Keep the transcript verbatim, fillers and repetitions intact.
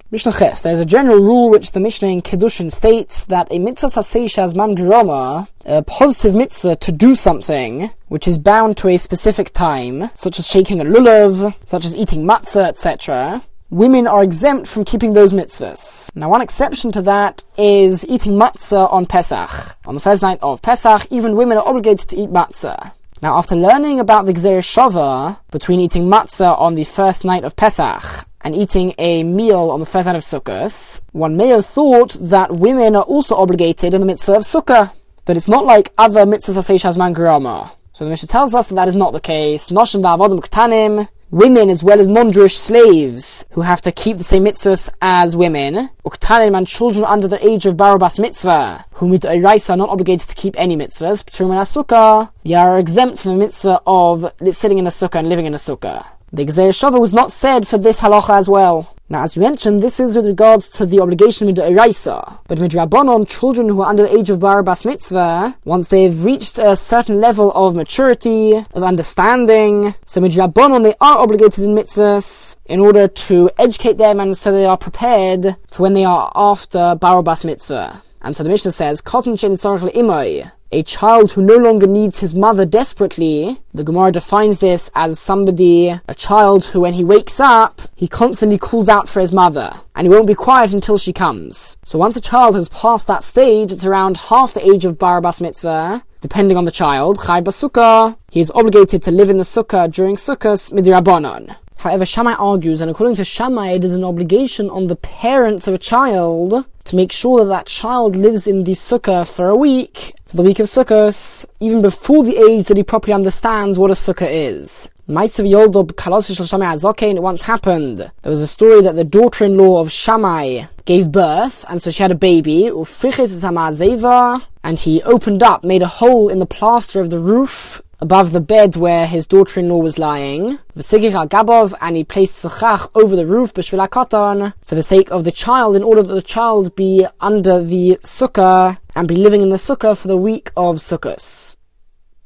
Mishnah Ches. There's a general rule which the Mishnah in Kedushin states that a mitzvah saseish as man geroma, a positive mitzvah to do something which is bound to a specific time, such as shaking a lulav, such as eating matzah, et cetera, women are exempt from keeping those mitzvahs. Now, one exception to that is eating matzah on Pesach. On the first night of Pesach, even women are obligated to eat matzah. Now, after learning about the Gzeir Shava between eating matzah on the first night of Pesach and eating a meal on the first night of Sukkot, one may have thought that women are also obligated in the mitzvah of Sukkah, that it's not like other mitzvahs asay shazman gerama. So the Mishnah tells us that that is not the case. Noshim va'avodim ktanim, women as well as non-Jewish slaves who have to keep the same mitzvahs as women, uktanim and children under the age of barabas mitzvah, who with Eiraisa are not obligated to keep any mitzvahs, p'turim and sukkah, they are exempt from the mitzvah of sitting in a sukkah and living in a sukkah. The Gzeir Shava was not said for this halacha as well. Now, as we mentioned, this is with regards to the obligation with the Eiraisa. But with Rabbanon, children who are under the age of Barabas Mitzvah, once they've reached a certain level of maturity, of understanding, so with Rabbanon they are obligated in mitzvahs in order to educate them and so they are prepared for when they are after Barabas Mitzvah. And so the Mishnah says, Kotan she'en tzarich le'imoi, a child who no longer needs his mother desperately. The Gemara defines this as somebody, a child who when he wakes up, he constantly calls out for his mother, and he won't be quiet until she comes. So once a child has passed that stage, it's around half the age of Barabas Mitzvah, depending on the child, Chai Basukkah, he is obligated to live in the Sukkah during Sukkos Midirabbanon. However, Shammai argues, and according to Shammai, it is an obligation on the parents of a child to make sure that that child lives in the sukkah for a week, for the week of Sukkos, even before the age that he properly understands what a sukkah is. Maitzav Yoldob Kalosish Shammai Azokein, it once happened. There was a story that the daughter-in-law of Shammai gave birth, and so she had a baby, and he opened up, made a hole in the plaster of the roof above the bed where his daughter-in-law was lying, and he placed tzachach over the roof for the sake of the child, in order that the child be under the sukkah and be living in the sukkah for the week of Sukkos.